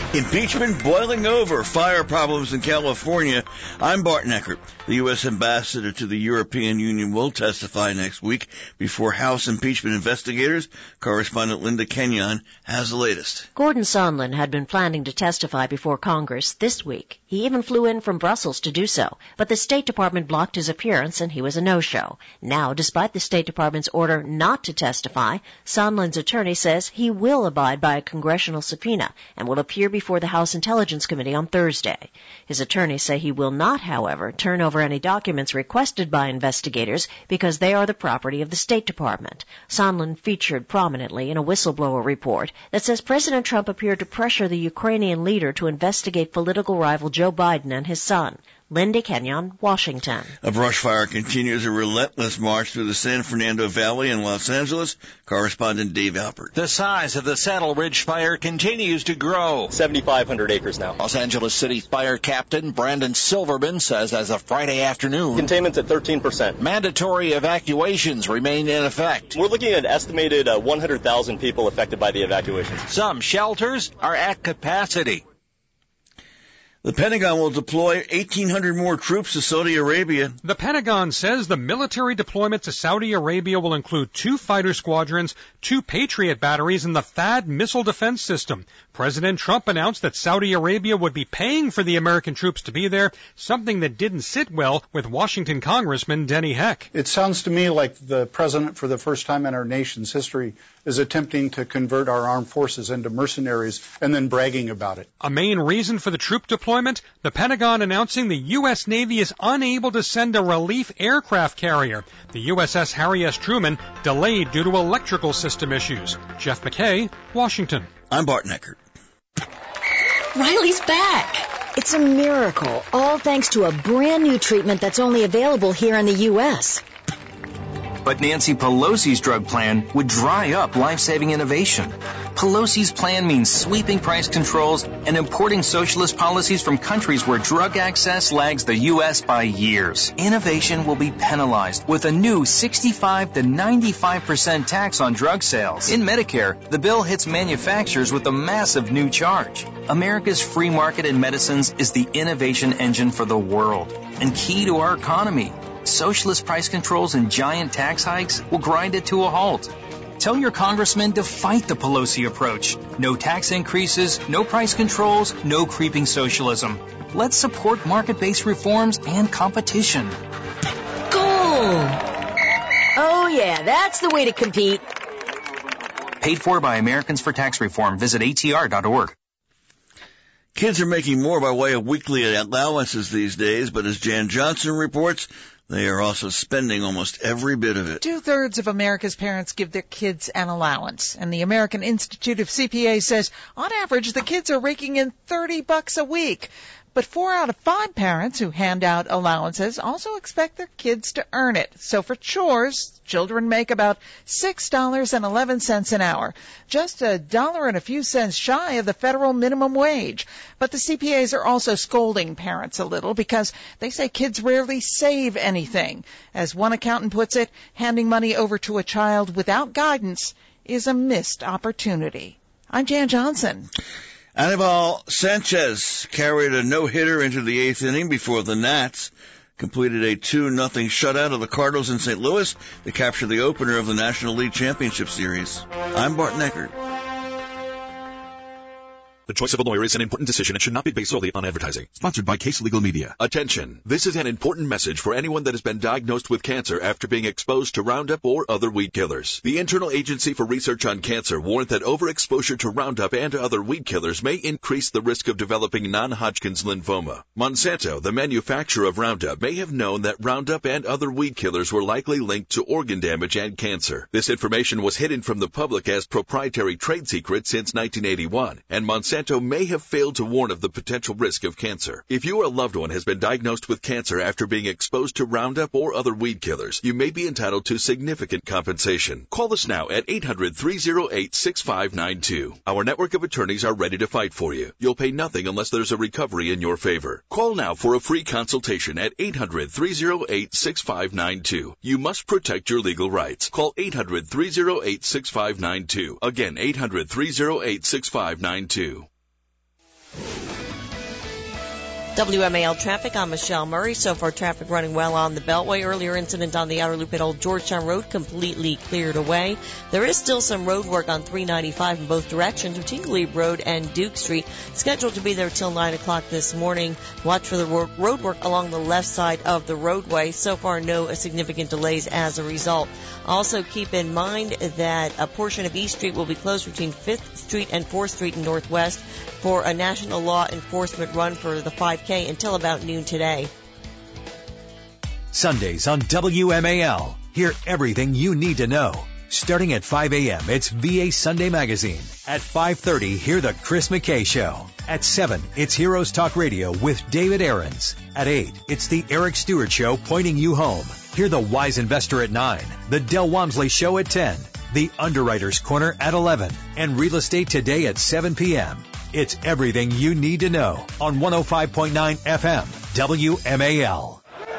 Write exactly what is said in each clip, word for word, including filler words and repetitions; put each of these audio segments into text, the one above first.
Impeachment boiling over, fire problems in California. I'm Bart Neckert. The U S ambassador to the European Union will testify next week before House impeachment investigators. Correspondent Linda Kenyon has the latest. Gordon Sondland had been planning to testify before Congress this week. He even flew in from Brussels to do so, but the State Department blocked his appearance and he was a no-show. Now, despite the State Department's order not to testify, Sondland's attorney says he will abide by a congressional subpoena and will appear before the House Intelligence Committee on Thursday. His attorneys say he will not, however, turn over any documents requested by investigators because they are the property of the State Department. Sondland featured prominently in a whistleblower report that says President Trump appeared to pressure the Ukrainian leader to investigate political rival Joe Biden and his son. Linda Kenyon, Washington. A brush fire continues a relentless march through the San Fernando Valley in Los Angeles. Correspondent Dave Alpert. The size of the Saddle Ridge fire continues to grow. seventy-five hundred acres now. Los Angeles City Fire Captain Brandon Silverman says as of Friday afternoon, containment's at thirteen percent. Mandatory evacuations remain in effect. We're looking at an estimated uh, one hundred thousand people affected by the evacuations. Some shelters are at capacity. The Pentagon will deploy eighteen hundred more troops to Saudi Arabia. The Pentagon says the military deployment to Saudi Arabia will include two fighter squadrons, two Patriot batteries, and the THAAD missile defense system. President Trump announced that Saudi Arabia would be paying for the American troops to be there, something that didn't sit well with Washington Congressman Denny Heck. It sounds to me like the president, for the first time in our nation's history, is attempting to convert our armed forces into mercenaries and then bragging about it. A main reason for the troop deployment, the Pentagon announcing the U S. Navy is unable to send a relief aircraft carrier. The U S S Harry S. Truman delayed due to electrical system issues. Jeff McKay, Washington. I'm Bart Neckert. Riley's back. It's a miracle, all thanks to a brand new treatment that's only available here in the U S But Nancy Pelosi's drug plan would dry up life-saving innovation. Pelosi's plan means sweeping price controls and importing socialist policies from countries where drug access lags the U S by years. Innovation will be penalized with a new sixty-five to ninety-five percent tax on drug sales. In Medicare, the bill hits manufacturers with a massive new charge. America's free market in medicines is the innovation engine for the world and key to our economy. Socialist price controls and giant tax hikes will grind it to a halt. Tell your congressman to fight the Pelosi approach. No tax increases, no price controls, no creeping socialism. Let's support market-based reforms and competition. Goal! Oh yeah, that's the way to compete. Paid for by Americans for Tax Reform. Visit A T R dot org. Kids are making more by way of weekly allowances these days, but as Jan Johnson reports, they are also spending almost every bit of it. Two-thirds of America's parents give their kids an allowance. And the American Institute of C P As says, on average, the kids are raking in thirty bucks a week. But four out of five parents who hand out allowances also expect their kids to earn it. So for chores, children make about six dollars and eleven cents an hour, just a dollar and a few cents shy of the federal minimum wage. But the C P As are also scolding parents a little because they say kids rarely save anything. As one accountant puts it, handing money over to a child without guidance is a missed opportunity. I'm Jan Johnson. Anibal Sanchez carried a no-hitter into the eighth inning before the Nats completed a two nothing shutout of the Cardinals in Saint Louis to capture the opener of the National League Championship Series. I'm Bart Neckert. The choice of a lawyer is an important decision and should not be based solely on advertising. Sponsored by Case Legal Media. Attention. This is an important message for anyone that has been diagnosed with cancer after being exposed to Roundup or other weed killers. The Internal Agency for Research on Cancer warned that overexposure to Roundup and other weed killers may increase the risk of developing non-Hodgkin's lymphoma. Monsanto, the manufacturer of Roundup, may have known that Roundup and other weed killers were likely linked to organ damage and cancer. This information was hidden from the public as proprietary trade secret since nineteen eighty-one, and Monsanto may have failed to warn of the potential risk of cancer. If you or a loved one has been diagnosed with cancer after being exposed to Roundup or other weed killers, you may be entitled to significant compensation. Call us now at eight hundred, three oh eight, six five nine two. Our network of attorneys are ready to fight for you. You'll pay nothing unless there's a recovery in your favor. Call now for a free consultation at eight hundred, three oh eight, six five nine two. You must protect your legal rights. Call eight hundred, three oh eight, six five nine two. Again, eight hundred, three oh eight, six five nine two. W M A L traffic, I'm Michelle Murray. So far, traffic running well on the Beltway. Earlier incident on the outer loop at Old Georgetown Road completely cleared away. There is still some road work on three ninety-five in both directions, between Glebe Road and Duke Street. Scheduled to be there till nine o'clock this morning. Watch for the road work along the left side of the roadway. So far, no significant delays as a result. Also, keep in mind that a portion of East Street will be closed between fifth Street and fourth Street in Northwest for a national law enforcement run for the five K until about noon today. Sundays on W M A L. Hear everything you need to know. Starting at five a.m., it's V A Sunday Magazine. At five thirty, hear The Chris McKay Show. At seven, it's Heroes Talk Radio with David Aarons. At eight, it's The Eric Stewart Show pointing you home. Hear The Wise Investor at nine, The Del Walmsley Show at ten, The Underwriter's Corner at eleven, and Real Estate Today at seven p.m. It's everything you need to know on one oh five point nine F M, W M A L.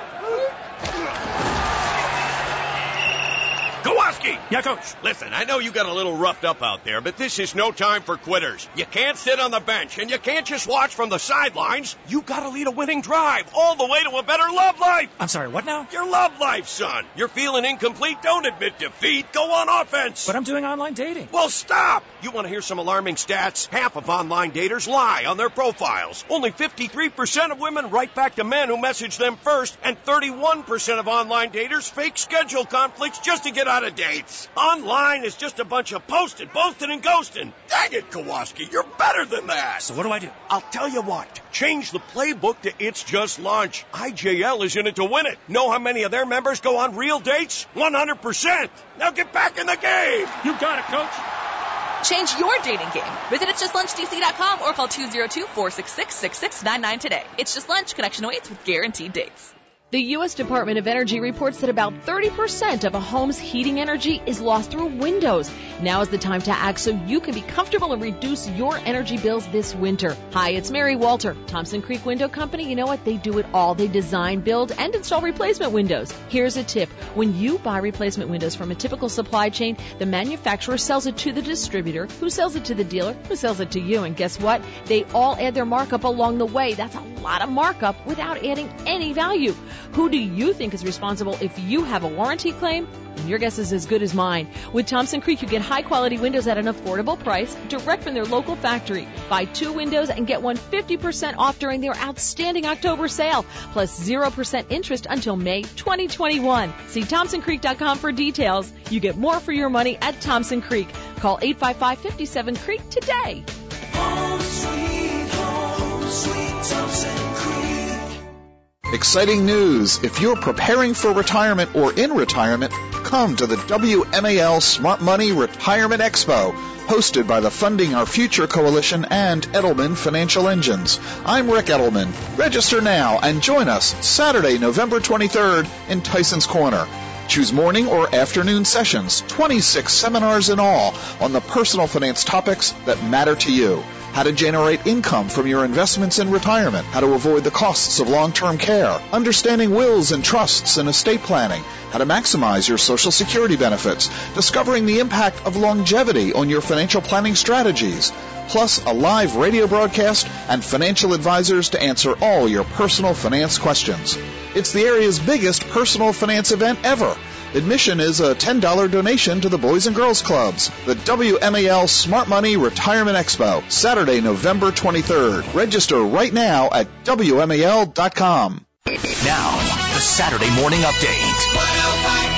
Kowalski! Yeah, Coach. Listen, I know you got a little roughed up out there, but this is no time for quitters. You can't sit on the bench, and you can't just watch from the sidelines. You got to lead a winning drive all the way to a better love life. I'm sorry, what now? Your love life, son. You're feeling incomplete? Don't admit defeat. Go on offense. But I'm doing online dating. Well, stop. You want to hear some alarming stats? Half of online daters lie on their profiles. Only fifty-three percent of women write back to men who message them first, and thirty-one percent of online daters fake schedule conflicts just to get out of dates. Online is just a bunch of posting, boasting, and ghosting. Dang it, Kowalski, you're better than that. So what do I do? I'll tell you what. Change the playbook to It's Just Lunch. I J L is in it to win it. Know how many of their members go on real dates? one hundred percent. Now get back in the game. You got it, Coach. Change your dating game. Visit its just lunch D C dot com or call two oh two, four six six, six six nine nine today. It's Just Lunch. Connection awaits with guaranteed dates. The U S Department of Energy reports that about thirty percent of a home's heating energy is lost through windows. Now is the time to act so you can be comfortable and reduce your energy bills this winter. Hi, it's Mary Walter, Thompson Creek Window Company. You know what? They do it all. They design, build, and install replacement windows. Here's a tip. When you buy replacement windows from a typical supply chain, the manufacturer sells it to the distributor, who sells it to the dealer, who sells it to you. And guess what? They all add their markup along the way. That's a lot of markup without adding any value. Who do you think is responsible if you have a warranty claim? And your guess is as good as mine. With Thompson Creek, you get high-quality windows at an affordable price, direct from their local factory. Buy two windows and get one fifty percent off during their outstanding October sale, plus zero percent interest until May twenty twenty-one. See Thompson Creek dot com for details. You get more for your money at Thompson Creek. Call eight five five, five seven, C R E E K today. Home sweet home, sweet Thompson Creek. Exciting news. If you're preparing for retirement or in retirement, come to the W M A L Smart Money Retirement Expo, hosted by the Funding Our Future Coalition and Edelman Financial Engines. I'm Rick Edelman. Register now and join us Saturday, November twenty-third in Tyson's Corner. Choose morning or afternoon sessions, twenty-six seminars in all on the personal finance topics that matter to you. How to generate income from your investments in retirement, how to avoid the costs of long-term care, understanding wills and trusts and estate planning, how to maximize your Social Security benefits, discovering the impact of longevity on your financial planning strategies, plus a live radio broadcast and financial advisors to answer all your personal finance questions. It's the area's biggest personal finance event ever. Admission is a ten dollars donation to the Boys and Girls Clubs. The W M A L Smart Money Retirement Expo, Saturday, November twenty-third. Register right now at W M A L dot com. Now, the Saturday Morning Update. one oh five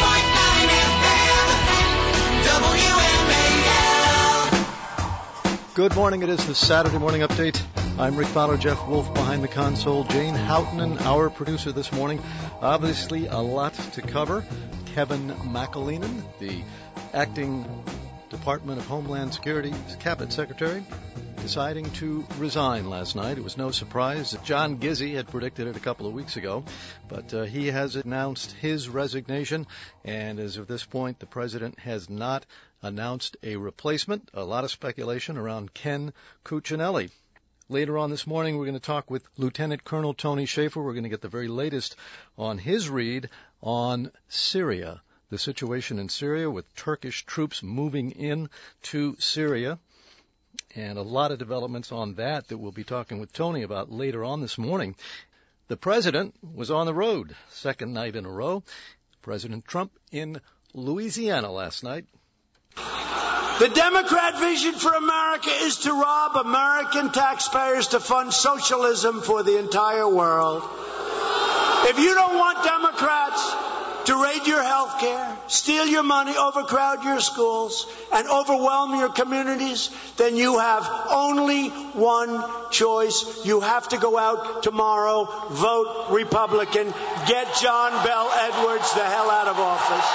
point nine F M, W M A L. Good morning. It is the Saturday Morning Update. I'm Rick Fowler, Jeff Wolf behind the console, Jane Houghton, our producer this morning. Obviously, a lot to cover. Kevin McAleenan, the acting Department of Homeland Security Cabinet Secretary, deciding to resign last night. It was no surprise that John Gizzi had predicted it a couple of weeks ago, but uh, he has announced his resignation, and as of this point, the president has not announced a replacement. A lot of speculation around Ken Cuccinelli. Later on this morning, we're going to talk with Lieutenant Colonel Tony Shaffer. We're going to get the very latest on his read on Syria, the situation in Syria with Turkish troops moving in to Syria. and a lot of developments on that that we'll be talking with Tony about later on this morning. The president was on the road, second night in a row. President Trump in Louisiana last night. The Democrat vision for America is to rob American taxpayers to fund socialism for the entire world. If you don't want Democrats to raid your health care, steal your money, overcrowd your schools, and overwhelm your communities, then you have only one choice. You have to go out tomorrow, vote Republican, get John Bel Edwards the hell out of office.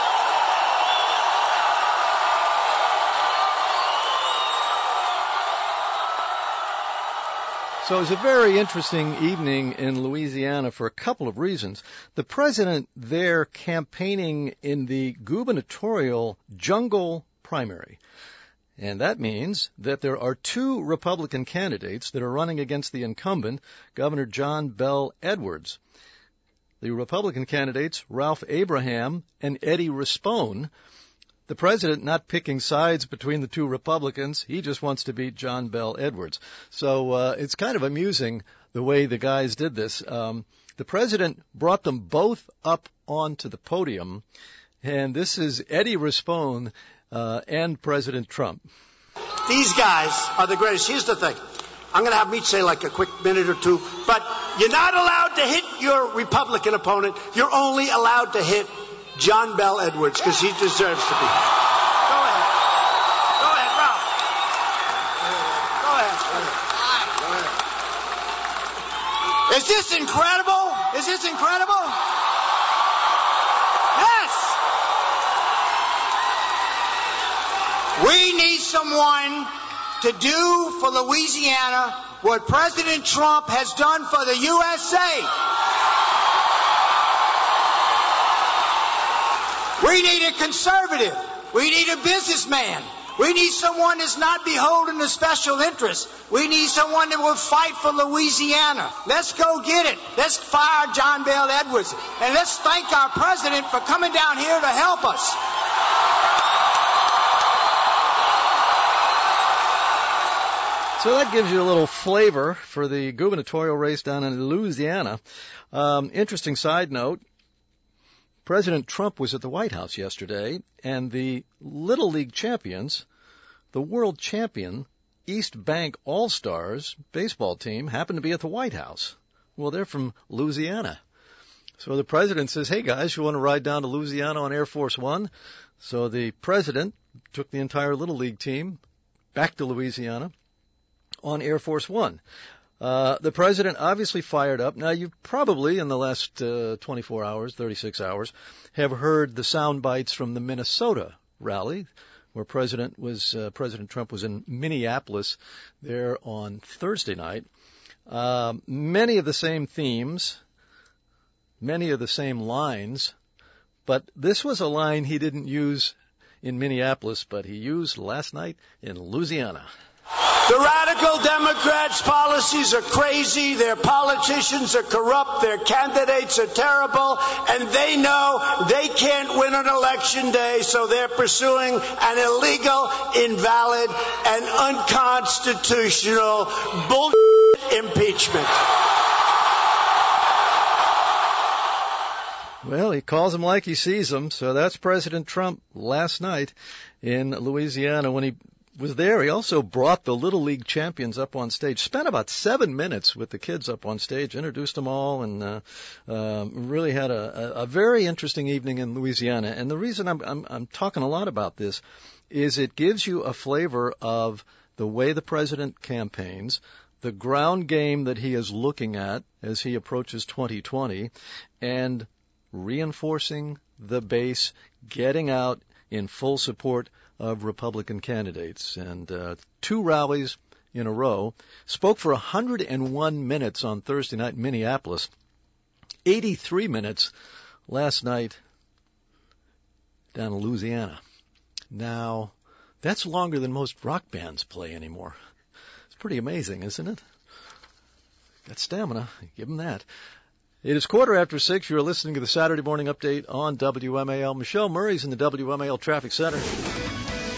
So it was a very interesting evening in Louisiana for a couple of reasons. The president there campaigning in the gubernatorial jungle primary. And that means that there are two Republican candidates that are running against the incumbent, Governor John Bel Edwards. The Republican candidates, Ralph Abraham and Eddie Rispone. The president not picking sides between the two Republicans. He just wants to beat John Bel Edwards. So uh, it's kind of amusing the way the guys did this. Um, the president brought them both up onto the podium, and this is Eddie Rispone uh, and President Trump. These guys are the greatest. Here's the thing. I'm going to have me say like a quick minute or two, but you're not allowed to hit your Republican opponent. You're only allowed to hit John Bel Edwards, because he deserves to be. Go ahead. Go ahead, Ralph. Go ahead. Go ahead. Is this incredible? Is this incredible? Yes. We need someone to do for Louisiana what President Trump has done for the U S A. We need a conservative. We need a businessman. We need someone that's not beholden to special interests. We need someone that will fight for Louisiana. Let's go get it. Let's fire John Bel Edwards. And let's thank our president for coming down here to help us. So that gives you a little flavor for the gubernatorial race down in Louisiana. Um, interesting side note. President Trump was at the White House yesterday, and the Little League champions, the world champion East Bank All-Stars baseball team, happened to be at the White House. Well, they're from Louisiana. So the president says, hey, guys, you want to ride down to Louisiana on Air Force One? So the president took the entire Little League team back to Louisiana on Air Force One. Uh, the president obviously fired up. Now, you've probably, in the last uh, twenty-four hours, thirty-six hours, have heard the sound bites from the Minnesota rally, where President was uh, President Trump was in Minneapolis there on Thursday night. Uh, many of the same themes, many of the same lines, but this was a line he didn't use in Minneapolis, but he used last night in Louisiana. The radical Democrats' policies are crazy, their politicians are corrupt, their candidates are terrible, and they know they can't win an election day, so they're pursuing an illegal, invalid, and unconstitutional bullshit impeachment. Well, he calls them like he sees them, so that's President Trump last night in Louisiana. When he was there, he also brought the Little League champions up on stage, spent about seven minutes with the kids up on stage, introduced them all, and uh, uh, really had a, a, a very interesting evening in Louisiana. And the reason I'm, I'm, I'm talking a lot about this is it gives you a flavor of the way the president campaigns, the ground game that he is looking at as he approaches twenty twenty, and reinforcing the base, getting out in full support of Republican candidates. And uh, two rallies in a row. Spoke for one hundred one minutes on Thursday night in Minneapolis. eighty-three minutes last night down in Louisiana. Now, that's longer than most rock bands play anymore. It's pretty amazing, isn't it? Got stamina. Give them that. It is quarter after six. You're listening to the Saturday Morning Update on W M A L. Michelle Murray's in the W M A L Traffic Center.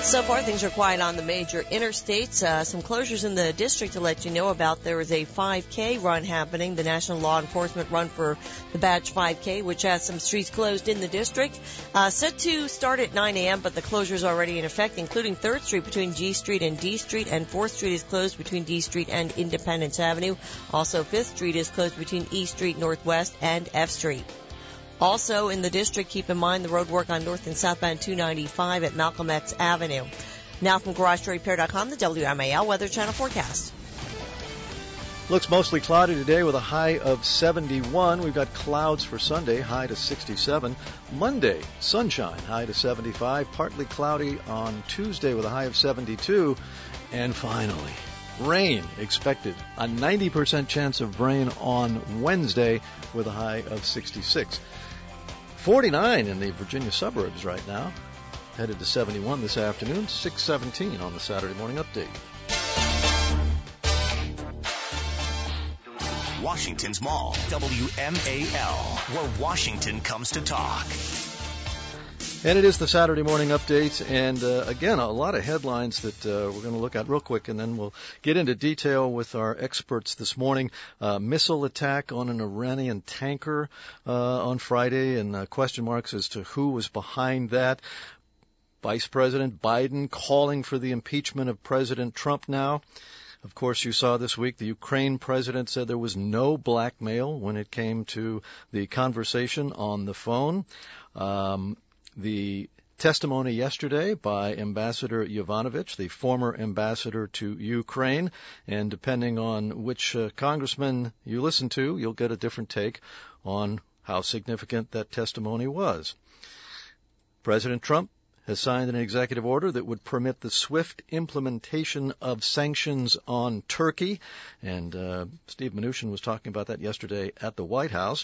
So far, things are quiet on the major interstates. Uh, some closures in the district to let you know about. There is a five K run happening, the National Law Enforcement Run for the Badge five K, which has some streets closed in the district. Uh, set to start at nine a.m., but the closure is already in effect, including third Street between G Street and D Street, and fourth Street is closed between D Street and Independence Avenue. Also, fifth Street is closed between E Street Northwest and F Street. Also in the district, keep in mind the road work on north and southbound two ninety-five at Malcolm X Avenue. Now from Garage Door Repair dot com, the W M A L Weather Channel forecast. Looks mostly cloudy today with a high of seventy-one. We've got clouds for Sunday, high to sixty-seven. Monday, sunshine, high to seventy-five. Partly cloudy on Tuesday with a high of seventy-two. And finally, rain expected. A ninety percent chance of rain on Wednesday with a high of sixty-six. forty-nine in the Virginia suburbs right now. Headed to seventy-one this afternoon. six seventeen on the Saturday Morning Update. Washington's Mall, W M A L, where Washington comes to talk. And it is the Saturday Morning Update, and uh, again, a lot of headlines that uh, we're going to look at real quick, and then we'll get into detail with our experts this morning. Uh, missile attack on an Iranian tanker uh, on Friday, and uh, question marks as to who was behind that. Vice President Biden calling for the impeachment of President Trump now. Of course, you saw this week the Ukraine president said there was no blackmail when it came to the conversation on the phone. Um, the testimony yesterday by Ambassador Yovanovitch, the former ambassador to Ukraine, and depending on which uh, congressman you listen to, you'll get a different take on how significant that testimony was. President Trump has signed an executive order that would permit the swift implementation of sanctions on Turkey. And uh, Steve Mnuchin was talking about that yesterday at the White House.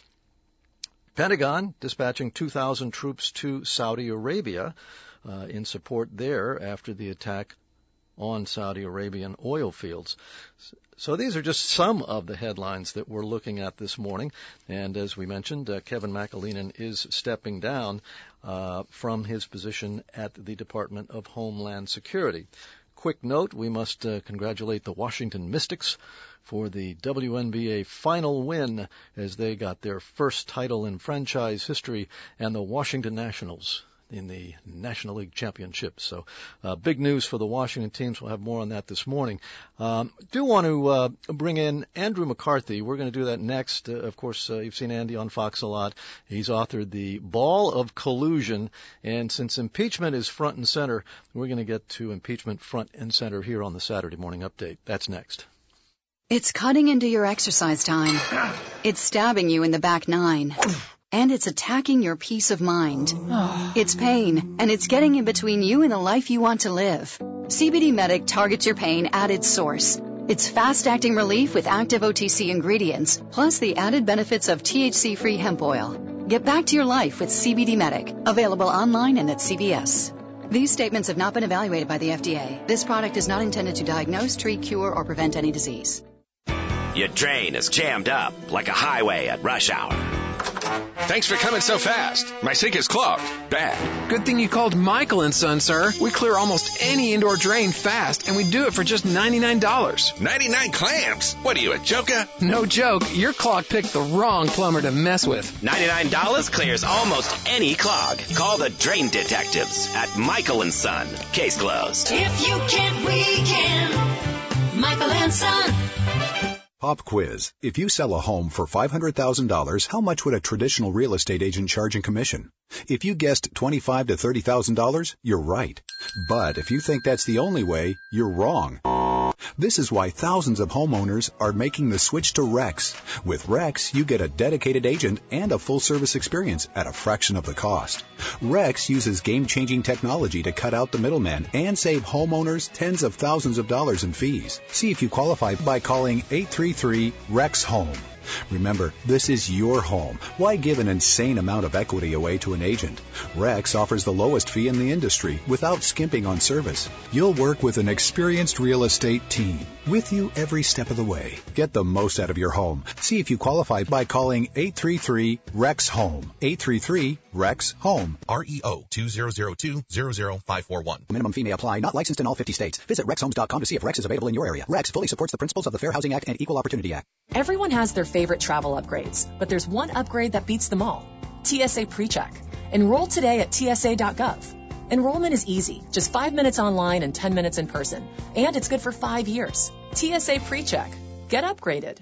Pentagon dispatching two thousand troops to Saudi Arabia uh, in support there after the attack on Saudi Arabian oil fields. So these are just some of the headlines that we're looking at this morning. And as we mentioned, uh, Kevin McAleenan is stepping down uh, from his position at the Department of Homeland Security. Quick note, we must uh, congratulate the Washington Mystics for the W N B A final win as they got their first title in franchise history, and the Washington Nationals in the National League Championship. So uh, big news for the Washington teams. We'll have more on that this morning. Um, do want to uh, bring in Andrew McCarthy. We're going to do that next. Uh, of course, uh, you've seen Andy on Fox a lot. He's authored The Ball of Collusion. And since impeachment is front and center, we're going to get to impeachment front and center here on the Saturday Morning Update. That's next. It's cutting into your exercise time. It's stabbing you in the back nine. And it's attacking your peace of mind. It's pain, and it's getting in between you and the life you want to live. C B D Medic targets your pain at its source. It's fast-acting relief with active O T C ingredients, plus the added benefits of T H C-free hemp oil. Get back to your life with C B D Medic, available online and at C V S. These statements have not been evaluated by the F D A. This product is not intended to diagnose, treat, cure, or prevent any disease. Your drain is jammed up like a highway at rush hour. Thanks for coming so fast. My sink is clogged. Bad. Good thing you called Michael and Son, sir. We clear almost any indoor drain fast, and we do it for just ninety-nine dollars. ninety-nine clamps? What are you, a joker? No joke. Your clog picked the wrong plumber to mess with. ninety-nine dollars clears almost any clog. Call the Drain Detectives at Michael and Son. Case closed. If you can't, we can. Michael and Son. Pop quiz. If you sell a home for five hundred thousand dollars, how much would a traditional real estate agent charge in commission? If you guessed twenty-five thousand to thirty thousand dollars, you're right. But if you think that's the only way, you're wrong. This is why thousands of homeowners are making the switch to Rex. With Rex, you get a dedicated agent and a full-service experience at a fraction of the cost. Rex uses game-changing technology to cut out the middleman and save homeowners tens of thousands of dollars in fees. See if you qualify by calling eight three three, R E X, HOME. Remember, this is your home. Why give an insane amount of equity away to an agent? Rex offers the lowest fee in the industry without skimping on service. You'll work with an experienced real estate team with you every step of the way. Get the most out of your home. See if you qualify by calling eight three three, R E X, HOME. eight three three, R E X, HOME. R E O two zero zero two zero zero five four one. Minimum fee may apply. Not licensed in all fifty states. Visit rex homes dot com to see if Rex is available in your area. Rex fully supports the principles of the Fair Housing Act and Equal Opportunity Act. Everyone has their favorite travel upgrades, but there's one upgrade that beats them all. T S A PreCheck. Enroll today at T S A dot gov. Enrollment is easy, just five minutes online and ten minutes in person. And it's good for five years. T S A PreCheck. Get upgraded.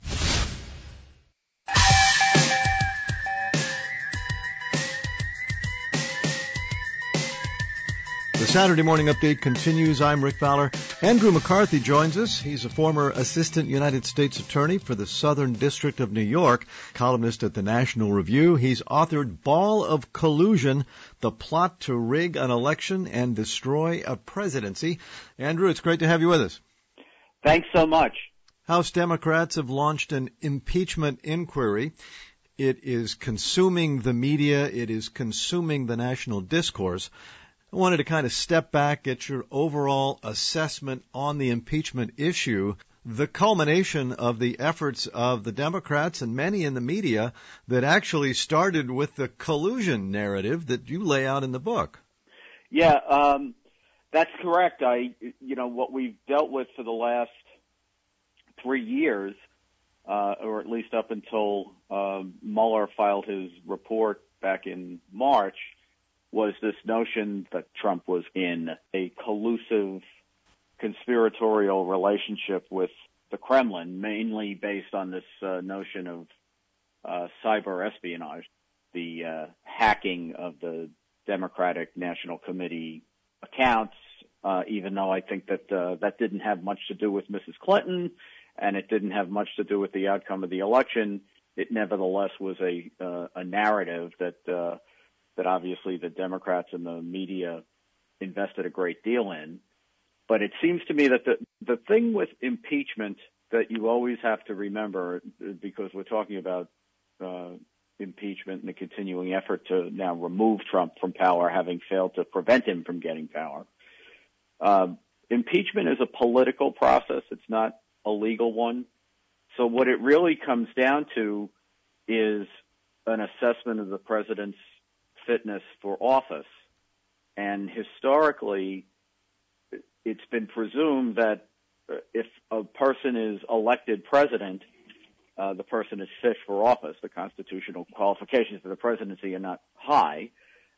The Saturday Morning Update continues. I'm Rick Fowler. Andrew McCarthy joins us. He's a former assistant United States attorney for the Southern District of New York, columnist at the National Review. He's authored Ball of Collusion, The Plot to Rig an Election and Destroy a Presidency. Andrew, it's great to have you with us. Thanks so much. House Democrats have launched an impeachment inquiry. It is consuming the media. It is consuming the national discourse. I wanted to kind of step back, get your overall assessment on the impeachment issue, the culmination of the efforts of the Democrats and many in the media that actually started with the collusion narrative that you lay out in the book. Yeah, um, that's correct. I, you know, what we've dealt with for the last three years, uh, or at least up until uh, Mueller filed his report back in March, was this notion that Trump was in a collusive, conspiratorial relationship with the Kremlin, mainly based on this uh, notion of uh, cyber espionage, the uh, hacking of the Democratic National Committee accounts, uh, even though I think that uh, that didn't have much to do with Missus Clinton and it didn't have much to do with the outcome of the election. It nevertheless was a, uh, a narrative that uh, that obviously the Democrats and the media invested a great deal in. But it seems to me that the, the thing with impeachment that you always have to remember, because we're talking about uh, impeachment and the continuing effort to now remove Trump from power, having failed to prevent him from getting power, uh, impeachment is a political process. It's not a legal one. So what it really comes down to is an assessment of the president's fitness for office. And historically, it's been presumed that if a person is elected president, uh, the person is fit for office. The constitutional qualifications for the presidency are not high.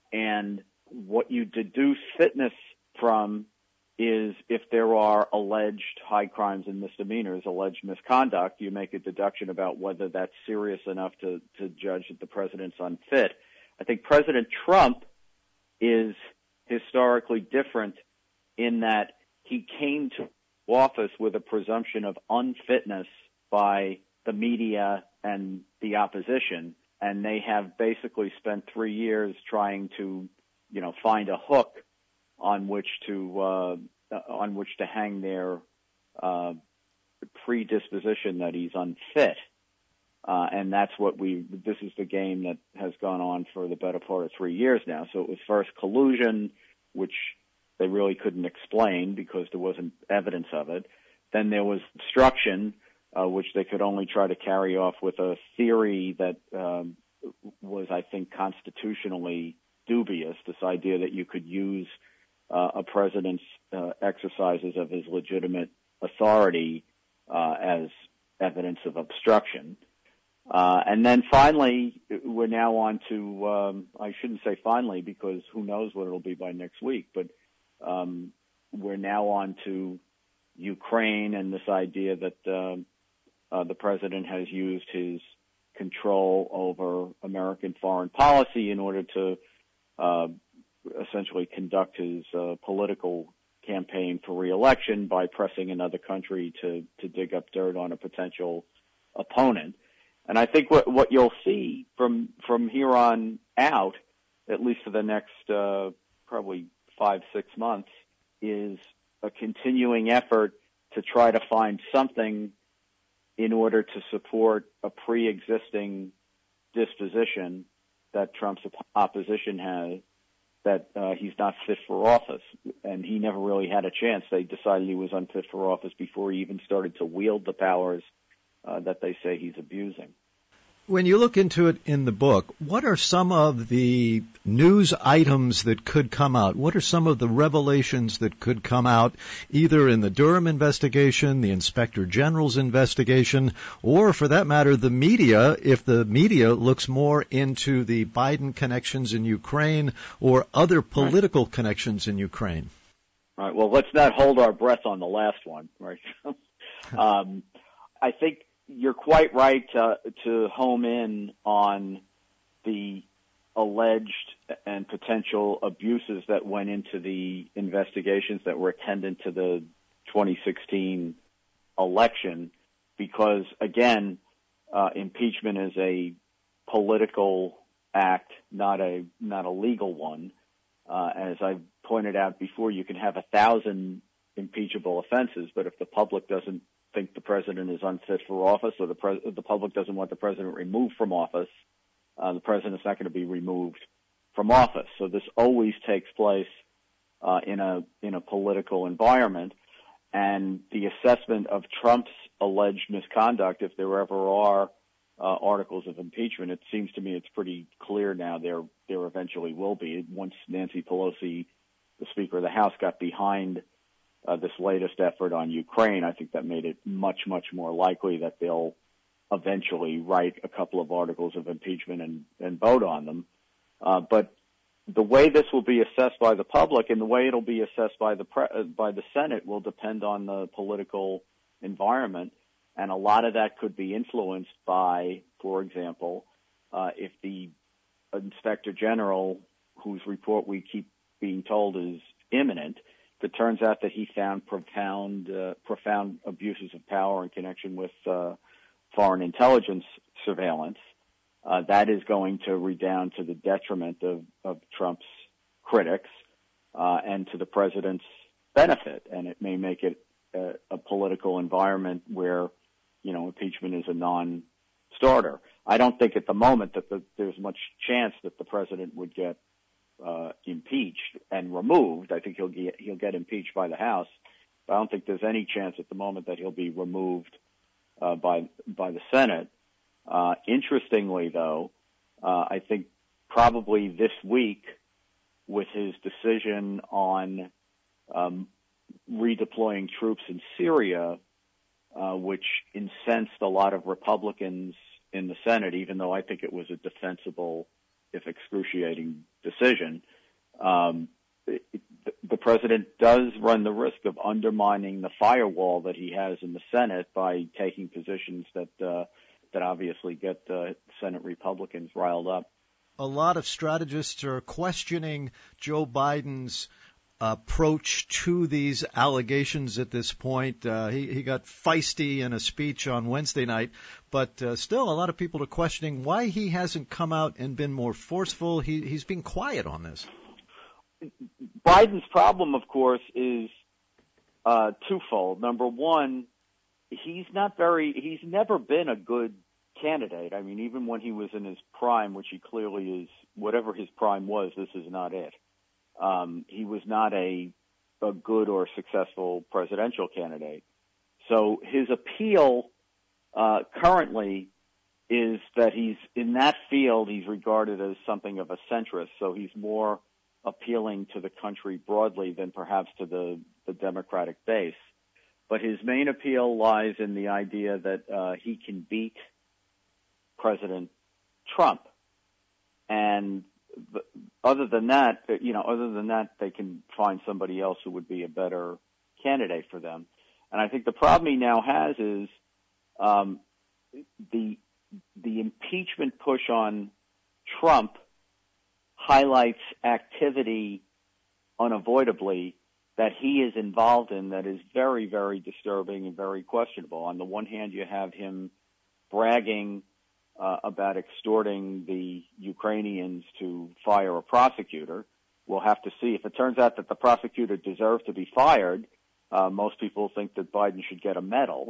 And what you deduce fitness from is if there are alleged high crimes and misdemeanors, alleged misconduct, you make a deduction about whether that's serious enough to, to judge that the president's unfit. I think President Trump is historically different in that he came to office with a presumption of unfitness by the media and the opposition, and they have basically spent three years trying to, you know, find a hook on which to uh, on which to hang their uh, predisposition that he's unfit. Uh, and that's what we, this is the game that has gone on for the better part of three years now. So it was first collusion, which they really couldn't explain because there wasn't evidence of it. Then there was obstruction, uh, which they could only try to carry off with a theory that um, was, I think, constitutionally dubious, this idea that you could use uh, a president's uh, exercises of his legitimate authority uh, as evidence of obstruction. Uh, and then finally, we're now on to, um, I shouldn't say finally because who knows what it'll be by next week, but um, we're now on to Ukraine and this idea that um, uh, the president has used his control over American foreign policy in order to uh, essentially conduct his uh, political campaign for re-election by pressing another country to, to dig up dirt on a potential opponent. And I think what, what you'll see from, from here on out, at least for the next uh, probably five, six months, is a continuing effort to try to find something in order to support a pre-existing disposition that Trump's opposition has, that uh, he's not fit for office. And he never really had a chance. They decided he was unfit for office before he even started to wield the powers uh, that they say he's abusing. When you look into it in the book, what are some of the news items that could come out? What are some of the revelations that could come out either in the Durham investigation, the Inspector General's investigation, or for that matter, the media, if the media looks more into the Biden connections in Ukraine or other political right. connections in Ukraine? All right. Well, let's not hold our breath on the last one, right? um, I think you're quite right to, to home in on the alleged and potential abuses that went into the investigations that were attendant to the twenty sixteen election, because, again, uh, impeachment is a political act, not a not a legal one. Uh, as I've pointed out before, you can have a thousand impeachable offenses, but if the public doesn't think the president is unfit for office, or the, pre- the public doesn't want the president removed from office, uh, the president's not going to be removed from office. So this always takes place uh, in a in a political environment, and the assessment of Trump's alleged misconduct, if there ever are uh, articles of impeachment, it seems to me it's pretty clear now there there eventually will be. Once Nancy Pelosi, the Speaker of the House, got behind Uh, this latest effort on Ukraine, I think that made it much, much more likely that they'll eventually write a couple of articles of impeachment and, and vote on them. Uh, but the way this will be assessed by the public and the way it'll be assessed by the pre- uh, by the Senate will depend on the political environment, and a lot of that could be influenced by, for example, uh, if the Inspector General, whose report we keep being told is imminent, if it turns out that he found profound, uh, profound abuses of power in connection with uh, foreign intelligence surveillance, uh, that is going to redound to the detriment of, of Trump's critics uh, and to the president's benefit, and it may make it a, a political environment where, you know, impeachment is a non-starter. I don't think at the moment that the, there's much chance that the president would get Uh, impeached and removed. I think he'll get he'll get impeached by the House, but I don't think there's any chance at the moment that he'll be removed uh, by by the Senate. Uh, interestingly, though, uh, I think probably this week, with his decision on um, redeploying troops in Syria, uh, which incensed a lot of Republicans in the Senate, even though I think it was a defensible, if excruciating, decision, um, it, the president does run the risk of undermining the firewall that he has in the Senate by taking positions that uh, that obviously get uh, Senate Republicans riled up. A lot of strategists are questioning Joe Biden's approach to these allegations at this point. Uh, he, he got feisty in a speech on Wednesday night, but uh, still a lot of people are questioning why he hasn't come out and been more forceful. He, he's been quiet on this. Biden's problem, of course, is uh, twofold. Number one, he's not very, he's never been a good candidate. I mean, even when he was in his prime, which he clearly is, whatever his prime was, this is not it. Um, he was not a, a good or successful presidential candidate. So his appeal uh, currently is that he's in that field, he's regarded as something of a centrist. So he's more appealing to the country broadly than perhaps to the, the Democratic base. But his main appeal lies in the idea that uh, he can beat President Trump. And other than that, you know, other than that, they can find somebody else who would be a better candidate for them. And I think the problem he now has is um, the the impeachment push on Trump highlights activity unavoidably that he is involved in that is very, very disturbing and very questionable. On the one hand, you have him bragging Uh, about extorting the Ukrainians to fire a prosecutor. We'll have to see. If it turns out that the prosecutor deserved to be fired, uh, most people think that Biden should get a medal.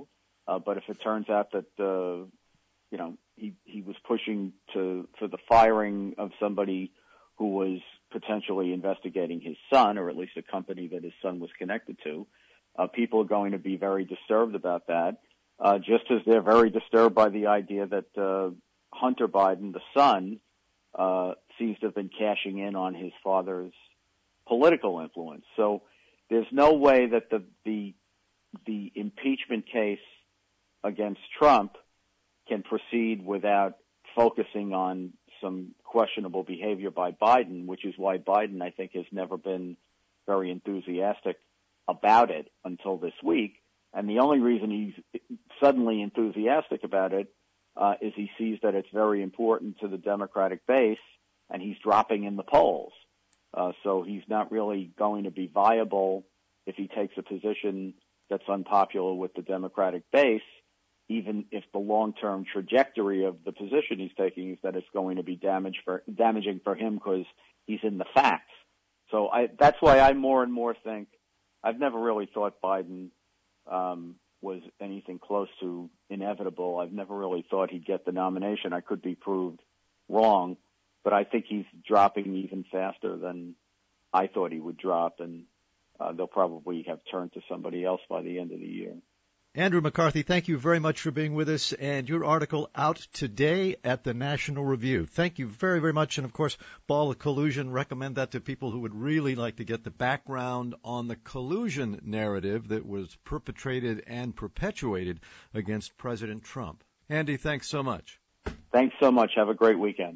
Uh, but if it turns out that, uh, you know, he, he was pushing to, for the firing of somebody who was potentially investigating his son, or at least a company that his son was connected to, uh, people are going to be very disturbed about that, uh, just as they're very disturbed by the idea that uh, Hunter Biden, the son, uh, seems to have been cashing in on his father's political influence. So there's no way that the the the impeachment case against Trump can proceed without focusing on some questionable behavior by Biden, which is why Biden, I think, has never been very enthusiastic about it until this week. And the only reason he's suddenly enthusiastic about it uh, is he sees that it's very important to the Democratic base, and he's dropping in the polls. Uh, so he's not really going to be viable if he takes a position that's unpopular with the Democratic base, even if the long-term trajectory of the position he's taking is that it's going to be damage for, damaging for him because he's in the facts. So I, that's why I more and more think I've never really thought Biden um, was anything close to inevitable. I've never really thought he'd get the nomination. I could be proved wrong, but I think he's dropping even faster than I thought he would drop, and uh, they'll probably have turned to somebody else by the end of the year. Andrew McCarthy, thank you very much for being with us, and your article out today at the National Review. Thank you very, very much, and of course, Ball of Collusion, recommend that to people who would really like to get the background on the collusion narrative that was perpetrated and perpetuated against President Trump. Andy, thanks so much. Thanks so much. Have a great weekend.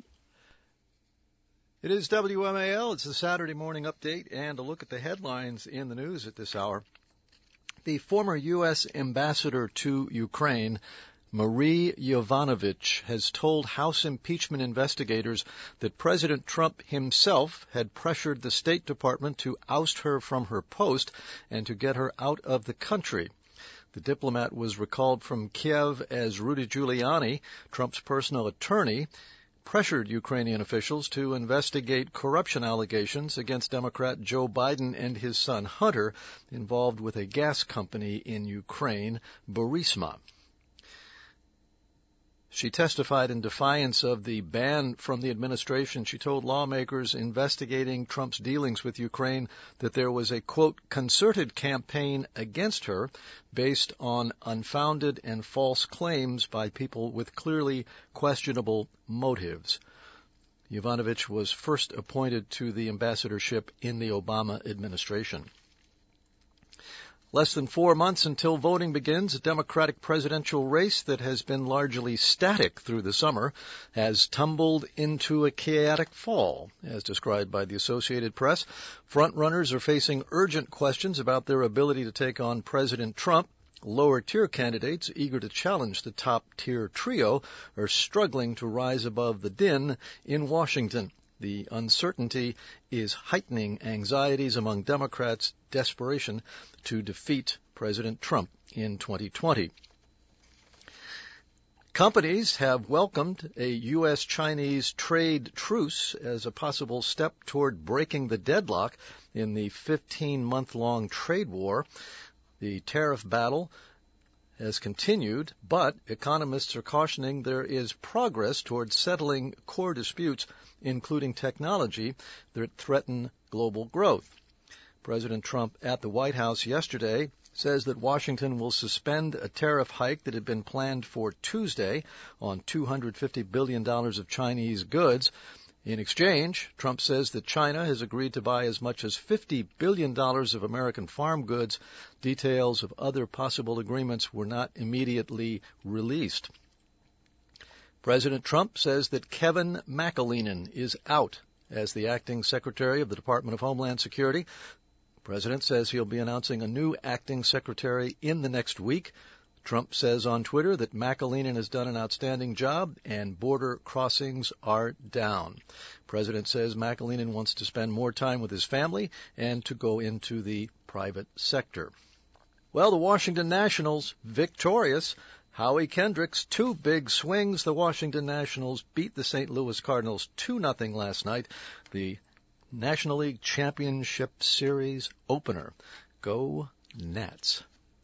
It is W M A L. It's the Saturday morning update, and a look at the headlines in the news at this hour. The former U S ambassador to Ukraine, Marie Yovanovitch, has told House impeachment investigators that President Trump himself had pressured the State Department to oust her from her post and to get her out of the country. The diplomat was recalled from Kiev as Rudy Giuliani, Trump's personal attorney, pressured Ukrainian officials to investigate corruption allegations against Democrat Joe Biden and his son Hunter, involved with a gas company in Ukraine, Burisma. She testified in defiance of the ban from the administration. She told lawmakers investigating Trump's dealings with Ukraine that there was a, quote, concerted campaign against her based on unfounded and false claims by people with clearly questionable motives. Yovanovitch was first appointed to the ambassadorship in the Obama administration. Less than four months until voting begins, a Democratic presidential race that has been largely static through the summer has tumbled into a chaotic fall, as described by the Associated Press. Frontrunners are facing urgent questions about their ability to take on President Trump. Lower-tier candidates, eager to challenge the top-tier trio, are struggling to rise above the din in Washington. The uncertainty is heightening anxieties among Democrats' desperation to defeat President Trump in twenty twenty. Companies have welcomed a U S Chinese trade truce as a possible step toward breaking the deadlock in the fifteen-month-long trade war. The tariff battle has continued, but economists are cautioning there is progress toward settling core disputes, including technology, that threaten global growth. President Trump at the White House yesterday says that Washington will suspend a tariff hike that had been planned for Tuesday on two hundred fifty billion dollars of Chinese goods. In exchange, Trump says that China has agreed to buy as much as fifty billion dollars of American farm goods. Details of other possible agreements were not immediately released. President Trump says that Kevin McAleenan is out as the acting Secretary of the Department of Homeland Security. The President says he'll be announcing a new acting secretary in the next week. Trump says on Twitter that McAleenan has done an outstanding job and border crossings are down. President says McAleenan wants to spend more time with his family and to go into the private sector. Well, the Washington Nationals victorious. Howie Kendricks, two big swings. The Washington Nationals beat the Saint Louis Cardinals two nothing last night. The National League Championship Series opener. Go Nats.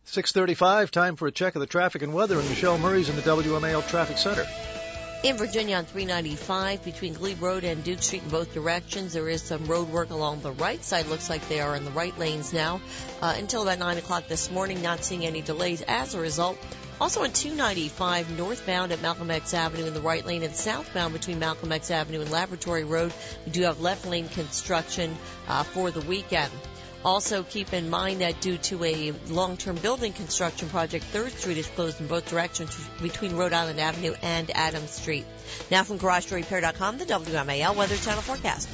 six thirty-five, time for a check of the traffic and weather, and Michelle Murray's in the W M A L Traffic Center. In Virginia on three ninety-five between Glebe Road and Duke Street in both directions, there is some road work along the right side. Looks like they are in the right lanes now. Uh, until about nine o'clock this morning, not seeing any delays as a result. Also on two ninety-five northbound at Malcolm X Avenue in the right lane and southbound between Malcolm X Avenue and Laboratory Road, we do have left lane construction uh, for the weekend. Also, keep in mind that due to a long-term building construction project, third Street is closed in both directions between Rhode Island Avenue and Adams Street. Now from Garage Door Repair dot com, the W M A L Weather Channel forecast.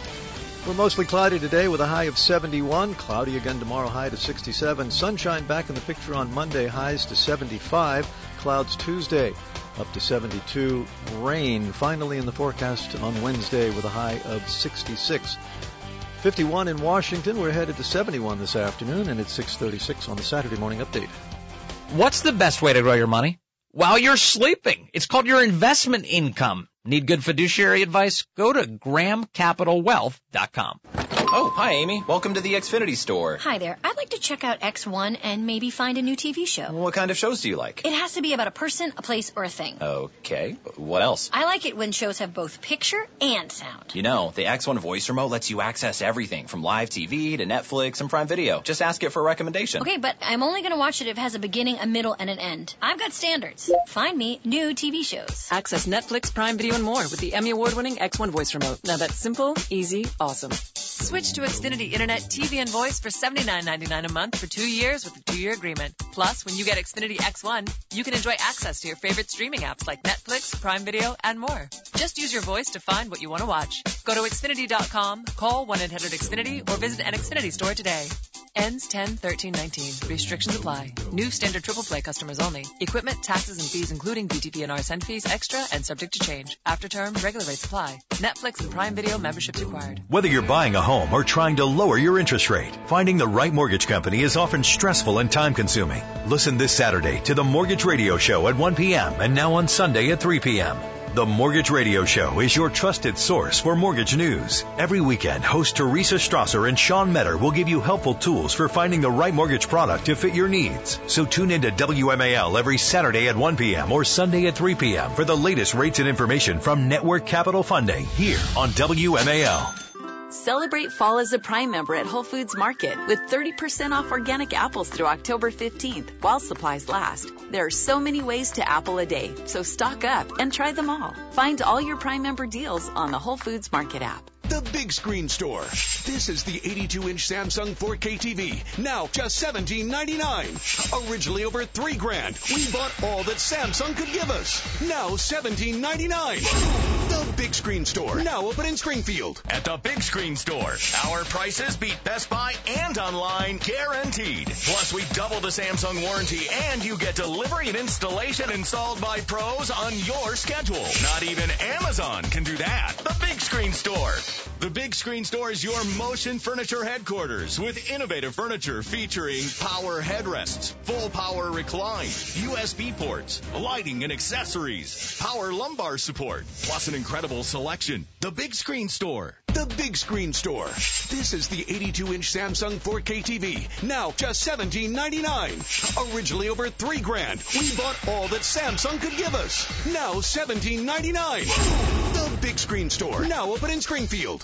We're mostly cloudy today with a high of seventy-one. Cloudy again tomorrow, high to sixty-seven. Sunshine back in the picture on Monday, highs to seventy-five. Clouds Tuesday, up to seventy-two. Rain finally in the forecast on Wednesday with a high of sixty-six. fifty-one in Washington. We're headed to seventy-one this afternoon, and it's six thirty-six on the Saturday Morning Update. What's the best way to grow your money? While you're sleeping. It's called your investment income. Need good fiduciary advice? Go to graham capital wealth dot com. Oh, hi, Amy. Welcome to the Xfinity store. Hi there. I'd like to check out X one and maybe find a new T V show. What kind of shows do you like? It has to be about a person, a place, or a thing. Okay. What else? I like it when shows have both picture and sound. You know, the X one voice remote lets you access everything from live T V to Netflix and Prime Video. Just ask it for a recommendation. Okay, but I'm only going to watch it if it has a beginning, a middle, and an end. I've got standards. Find me new T V shows. Access Netflix, Prime Video, and more with the Emmy Award-winning X one voice remote. Now that's simple, easy, awesome. Switch to Xfinity Internet, T V, and voice for seventy-nine ninety-nine a month for two years with a two-year agreement. Plus, when you get Xfinity X one, you can enjoy access to your favorite streaming apps like Netflix, Prime Video, and more. Just use your voice to find what you want to watch. Go to Xfinity dot com, call one eight hundred X Finity, or visit an Xfinity store today. Ends ten thirteen nineteen. Restrictions apply. New standard triple play customers only. Equipment, taxes, and fees including V T P and R S N fees extra and subject to change. After term, regular rates apply. Netflix and Prime Video memberships required. Whether you're buying a home or trying to lower your interest rate, finding the right mortgage company is often stressful and time-consuming. Listen this Saturday to the Mortgage Radio Show at one p.m. and now on Sunday at three p.m. The Mortgage Radio Show is your trusted source for mortgage news. Every weekend, host Teresa Strasser and Sean Metter will give you helpful tools for finding the right mortgage product to fit your needs. So tune in to W M A L every Saturday at one p.m. or Sunday at three p.m. for the latest rates and information from Network Capital Funding here on W M A L. Celebrate fall as a Prime member at Whole Foods Market with thirty percent off organic apples through October fifteenth while supplies last. There are so many ways to apple a day, so stock up and try them all. Find all your Prime member deals on the Whole Foods Market app. The Big Screen Store. This is the eighty-two inch Samsung four K T V. Now just seventeen ninety-nine. Originally over three grand. We bought all that Samsung could give us. Now seventeen ninety-nine. The Big Screen Store. Now open in Springfield. At the Big Screen Store, our prices beat Best Buy and online, guaranteed. Plus, we double the Samsung warranty, and you get delivery and installation installed by pros on your schedule. Not even Amazon can do that. The Big Screen Store. The Big Screen Store is your motion furniture headquarters with innovative furniture featuring power headrests, full power recline, U S B ports, lighting and accessories, power lumbar support, plus an incredible selection. The Big Screen Store. The Big Screen Store. This is the eighty-two inch Samsung four K T V. Now just seventeen ninety-nine. Originally over three grand. We bought all that Samsung could give us. Now seventeen ninety-nine. The Big Screen Store. Now open in Springfield.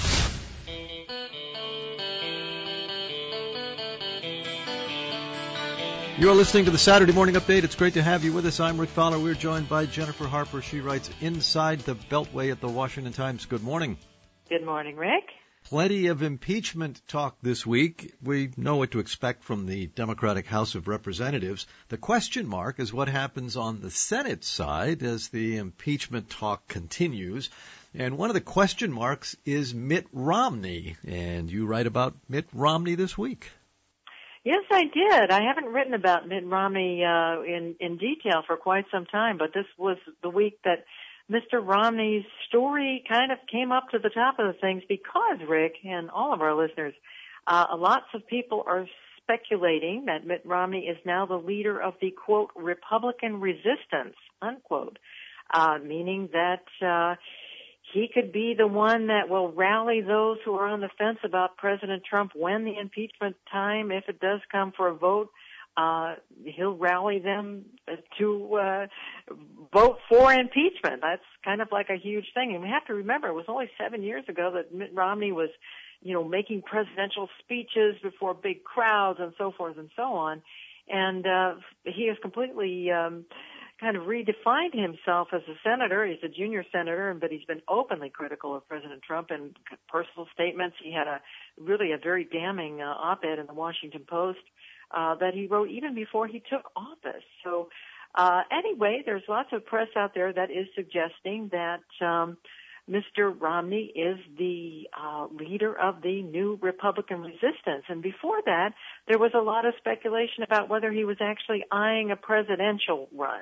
You're listening to the Saturday Morning Update. It's great to have you with us. I'm Rick Fowler. We're joined by Jennifer Harper. She writes Inside the Beltway at the Washington Times. Good morning. Good morning, Rick. Plenty of impeachment talk this week. We know what to expect from the Democratic House of Representatives. The question mark is what happens on the Senate side as the impeachment talk continues. And one of the question marks is Mitt Romney. And you write about Mitt Romney this week. Yes, I did. I haven't written about Mitt Romney uh, in, in detail for quite some time, but this was the week that Mister Romney's story kind of came up to the top of the things because, Rick, and all of our listeners, uh, lots of people are speculating that Mitt Romney is now the leader of the, quote, Republican resistance, unquote, uh, meaning that uh, he could be the one that will rally those who are on the fence about President Trump when the impeachment time, if it does come for a vote, uh, he'll rally them to uh, vote for impeachment. That's kind of like a huge thing. And we have to remember, it was only seven years ago that Mitt Romney was, you know, making presidential speeches before big crowds and so forth and so on. And uh, he has completely um, kind of redefined himself as a senator. He's a junior senator, but he's been openly critical of President Trump in personal statements. He had a really a very damning uh, op-ed in the Washington Post uh, that he wrote even before he took office. So uh, anyway, there's lots of press out there that is suggesting that um, Mister Romney is the uh, leader of the new Republican resistance. And before that, there was a lot of speculation about whether he was actually eyeing a presidential run.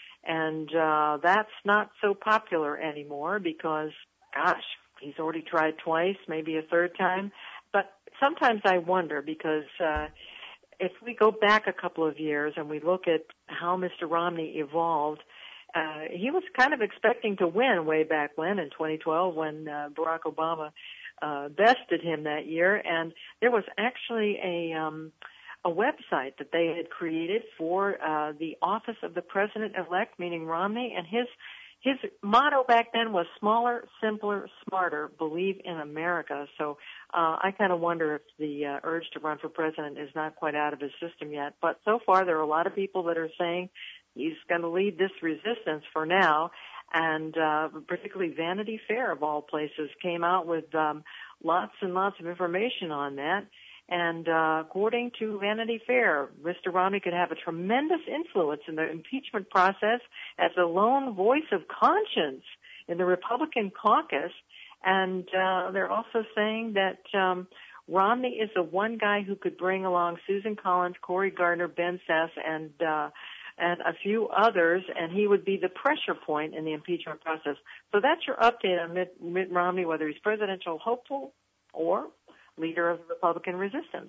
And uh, that's not so popular anymore because, gosh, he's already tried twice, maybe a third time. But sometimes I wonder because uh, if we go back a couple of years and we look at how Mister Romney evolved, uh, he was kind of expecting to win way back when in twenty twelve when uh, Barack Obama uh, bested him that year. And there was actually a um, a website that they had created for uh, the office of the president-elect, meaning Romney, and his his motto back then was smaller, simpler, smarter, believe in America. So uh, I kind of wonder if the uh, urge to run for president is not quite out of his system yet. But so far there are a lot of people that are saying he's going to lead this resistance for now. And uh, particularly Vanity Fair, of all places, came out with um, lots and lots of information on that. And uh, according to Vanity Fair, Mister Romney could have a tremendous influence in the impeachment process as the lone voice of conscience in the Republican caucus. And uh, they're also saying that um, Romney is the one guy who could bring along Susan Collins, Cory Gardner, Ben Sasse, and uh, and a few others, and he would be the pressure point in the impeachment process. So that's your update on Mitt, Mitt Romney, whether he's presidential hopeful or leader of the Republican resistance.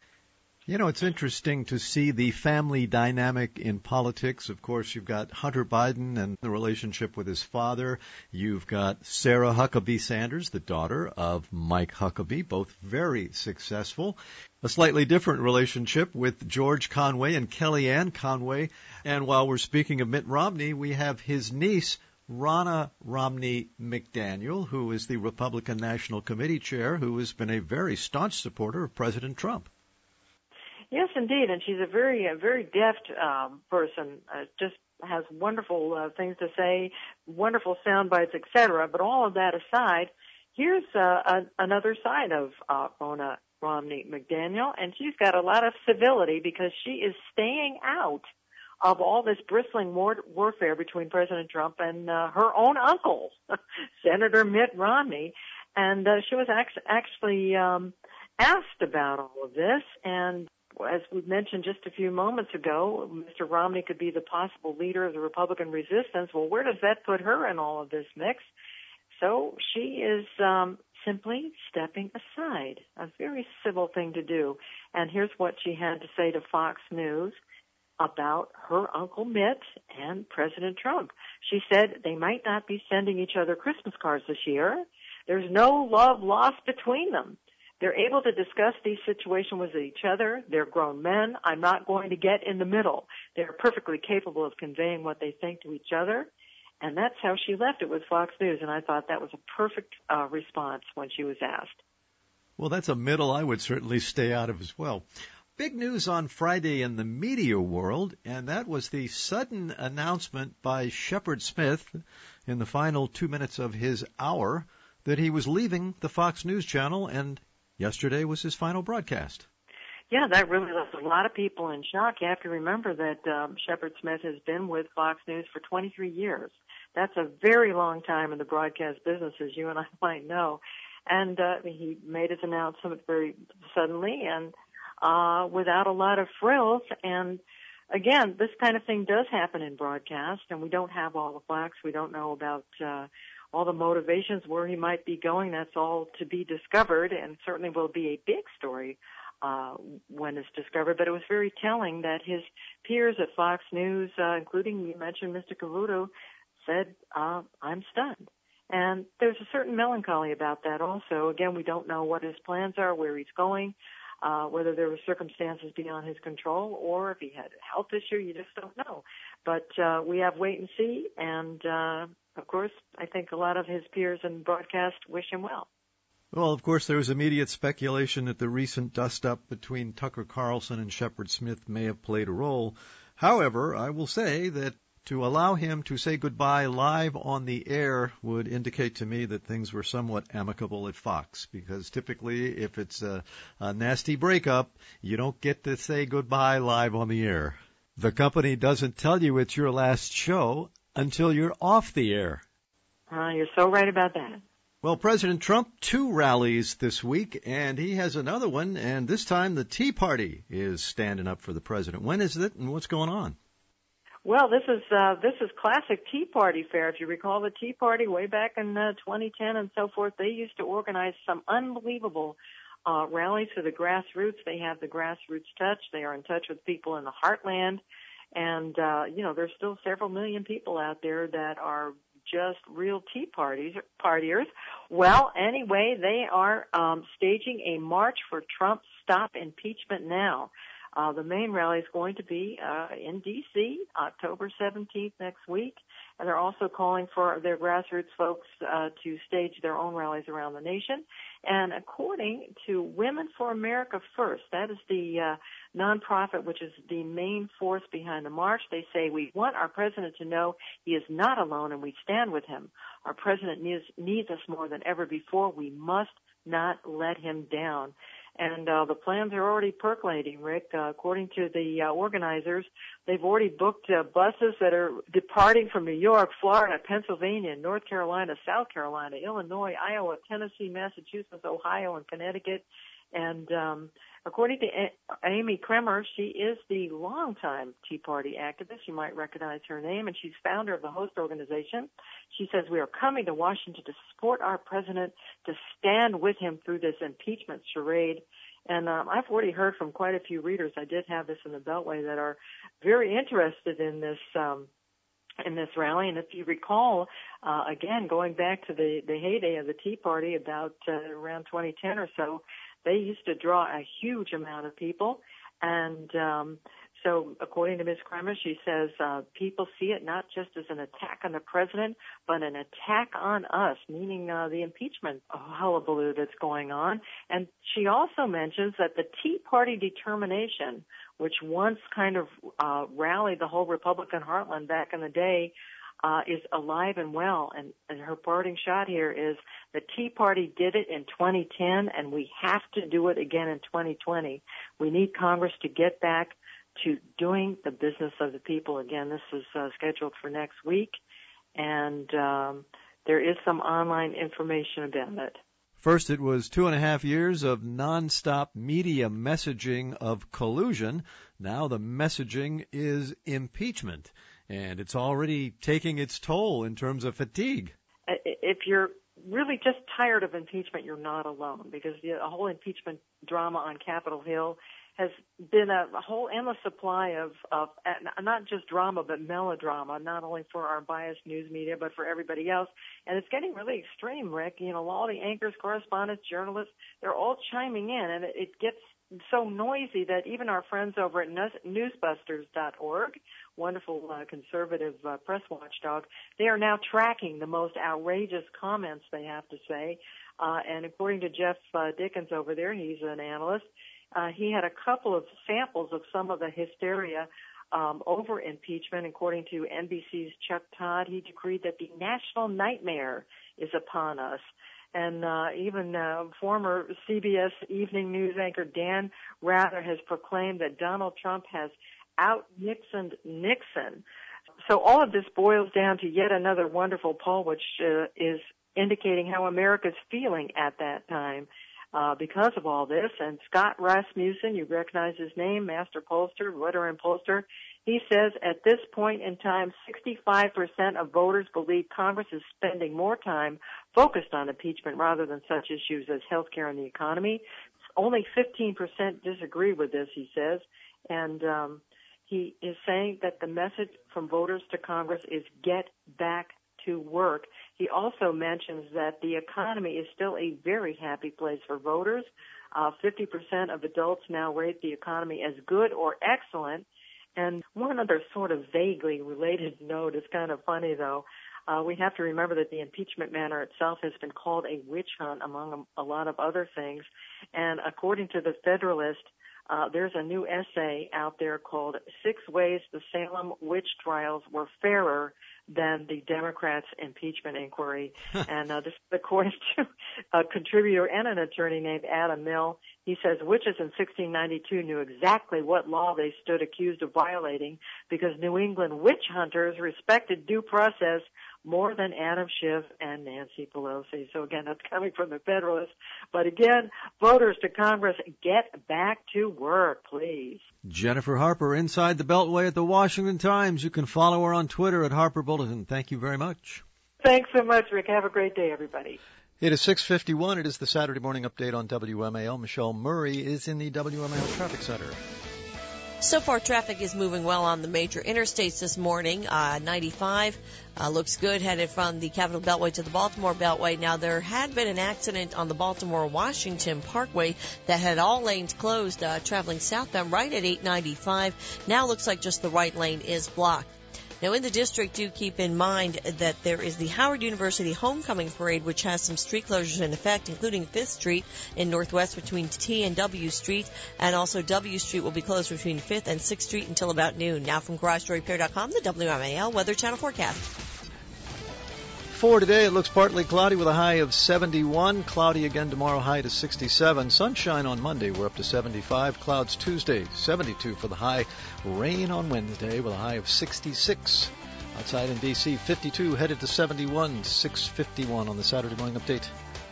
You know, it's interesting to see the family dynamic in politics. Of course, you've got Hunter Biden and the relationship with his father. You've got Sarah Huckabee Sanders, the daughter of Mike Huckabee, both very successful. A slightly different relationship with George Conway and Kellyanne Conway. And while we're speaking of Mitt Romney, we have his niece, Ronna Romney McDaniel, who is the Republican National Committee chair, who has been a very staunch supporter of President Trump. Yes, indeed, and she's a very, a very deft um, person. Uh, just has wonderful uh, things to say, wonderful sound bites, et cetera. But all of that aside, here's uh, a, another side of uh, Ronna Romney McDaniel, and she's got a lot of civility because she is staying out of all this bristling war- warfare between President Trump and uh, her own uncle, Senator Mitt Romney. And uh, she was act- actually um, asked about all of this. And as we mentioned just a few moments ago, Mister Romney could be the possible leader of the Republican resistance. Well, where does that put her in all of this mix? So she is um, simply stepping aside, a very civil thing to do. And here's what she had to say to Fox News about her Uncle Mitt and President Trump. She said they might not be sending each other Christmas cards this year. There's no love lost between them. They're able to discuss these situations with each other. They're grown men. I'm not going to get in the middle. They're perfectly capable of conveying what they think to each other. And that's how she left it with Fox News. And I thought that was a perfect uh, response when she was asked. Well, that's a middle I would certainly stay out of as well. Big news on Friday in the media world, and that was the sudden announcement by Shepard Smith in the final two minutes of his hour that he was leaving the Fox News channel, and yesterday was his final broadcast. Yeah, that really left a lot of people in shock. You have to remember that um, Shepard Smith has been with Fox News for twenty-three years. That's a very long time in the broadcast business, as you and I might know. And uh, he made his announcement very suddenly and Uh, without a lot of frills. And again, this kind of thing does happen in broadcast, and we don't have all the facts. We don't know about uh, all the motivations, where he might be going. That's all to be discovered, and certainly will be a big story uh, when it's discovered. But it was very telling that his peers at Fox News, uh, including you mentioned Mister Cavuto, said, uh, I'm stunned. And there's a certain melancholy about that also. Again, we don't know what his plans are, where he's going. uh, whether there were circumstances beyond his control or if he had a health issue. You just don't know. But uh, we have wait and see, and uh, of course, I think a lot of his peers in broadcast wish him well. Well, of course, there was immediate speculation that the recent dust-up between Tucker Carlson and Shepard Smith may have played a role. However, I will say that to allow him to say goodbye live on the air would indicate to me that things were somewhat amicable at Fox, because typically if it's a, a nasty breakup, you don't get to say goodbye live on the air. The company doesn't tell you it's your last show until you're off the air. Uh, you're so right about that. Well, President Trump, two rallies this week, and he has another one, and this time the Tea Party is standing up for the president. When is it, and what's going on? Well, this is uh, this is classic Tea Party fare. If you recall the Tea Party way back in uh, twenty ten and so forth, they used to organize some unbelievable uh, rallies for the grassroots. They have the grassroots touch. They are in touch with people in the heartland. And, uh, you know, there's still several million people out there that are just real Tea Parties, partiers. Well, anyway, they are um, staging a march for Trump Stop Impeachment Now. Uh, the main rally is going to be uh, in D C October seventeenth next week, and they're also calling for their grassroots folks uh, to stage their own rallies around the nation. And according to Women for America First, that is the uh, nonprofit which is the main force behind the march, they say, we want our president to know he is not alone and we stand with him. Our president needs, needs us more than ever before. We must not let him down. And uh, the plans are already percolating, Rick. Uh, according to the uh, organizers, they've already booked uh, buses that are departing from New York, Florida, Pennsylvania, North Carolina, South Carolina, Illinois, Iowa, Tennessee, Massachusetts, Ohio, and Connecticut. And um, according to a- Amy Kremer, she is the longtime Tea Party activist. You might recognize her name, and she's founder of the host organization. She says, we are coming to Washington to support our president, to stand with him through this impeachment charade. And um, I've already heard from quite a few readers, I did have this in the Beltway, that are very interested in this um, in this rally. And if you recall, uh, again, going back to the, the heyday of the Tea Party about uh, around twenty ten or so, they used to draw a huge amount of people. And um, so according to Miz Kremer, she says uh, people see it not just as an attack on the president, but an attack on us, meaning uh, the impeachment hullabaloo that's going on. And she also mentions that the Tea Party determination, which once kind of uh, rallied the whole Republican heartland back in the day, Uh, is alive and well, and, and her parting shot here is the Tea Party did it in twenty ten, and we have to do it again in twenty twenty. We need Congress to get back to doing the business of the people. Again, this is uh, scheduled for next week, and um, there is some online information about it. First, it was two and a half years of nonstop media messaging of collusion. Now the messaging is impeachment. And it's already taking its toll in terms of fatigue. If you're really just tired of impeachment, you're not alone, because the whole impeachment drama on Capitol Hill has been a, a whole endless supply of, of not just drama, but melodrama, not only for our biased news media, but for everybody else. And it's getting really extreme, Rick. You know, all the anchors, correspondents, journalists, they're all chiming in, and it, it gets so noisy that even our friends over at newsbusters dot org, wonderful uh, conservative uh, press watchdog, they are now tracking the most outrageous comments, they have to say. Uh, and according to Jeff uh, Dickens over there, he's an analyst, uh, he had a couple of samples of some of the hysteria um, over impeachment. According to N B C's Chuck Todd, he decreed that the national nightmare is upon us. And uh, even uh, former C B S evening news anchor Dan Rather has proclaimed that Donald Trump has out-Nixoned Nixon. So all of this boils down to yet another wonderful poll, which uh, is indicating how America's feeling at that time uh, because of all this. And Scott Rasmussen, you recognize his name, master pollster, veteran pollster, he says at this point in time, sixty-five percent of voters believe Congress is spending more time focused on impeachment rather than such issues as health care and the economy. Only fifteen percent disagree with this, he says. And um, he is saying that the message from voters to Congress is get back to work. He also mentions that the economy is still a very happy place for voters. Uh, fifty percent of adults now rate the economy as good or excellent. And one other sort of vaguely related note, is kind of funny though, uh, we have to remember that the impeachment matter itself has been called a witch hunt among a, a lot of other things. And according to the Federalist, uh, there's a new essay out there called Six Ways the Salem Witch Trials Were Fairer Than the Democrats' Impeachment Inquiry. And uh, this is according to a contributor and an attorney named Adam Mill. He says witches in sixteen ninety-two knew exactly what law they stood accused of violating because New England witch hunters respected due process more than Adam Schiff and Nancy Pelosi. So again, that's coming from the Federalist. But again, voters to Congress, get back to work, please. Jennifer Harper inside the Beltway at the Washington Times. You can follow her on Twitter at Harper Bulletin. Thank you very much. Thanks so much, Rick. Have a great day, everybody. It is six fifty-one. It is the Saturday morning update on W M A L. Michelle Murray is in the W M A L Traffic Center. So far, traffic is moving well on the major interstates this morning. Uh, ninety-five uh, looks good, headed from the Capitol Beltway to the Baltimore Beltway. Now, there had been an accident on the Baltimore-Washington Parkway that had all lanes closed, uh, traveling southbound right at eight ninety-five. Now looks like just the right lane is blocked. Now, in the district, do keep in mind that there is the Howard University Homecoming Parade, which has some street closures in effect, including fifth Street in Northwest between T and W Street, and also W Street will be closed between fifth and sixth Street until about noon. Now, from Garage Door Repair dot com, the W M A L Weather Channel forecast. For today, it looks partly cloudy with a high of seventy-one. Cloudy again tomorrow, high to sixty-seven. Sunshine on Monday, we're up to seventy-five. Clouds Tuesday, seventy-two for the high. Rain on Wednesday with a high of sixty-six. Outside in D C, fifty-two, headed to seventy-one. six fifty-one on the Saturday morning update.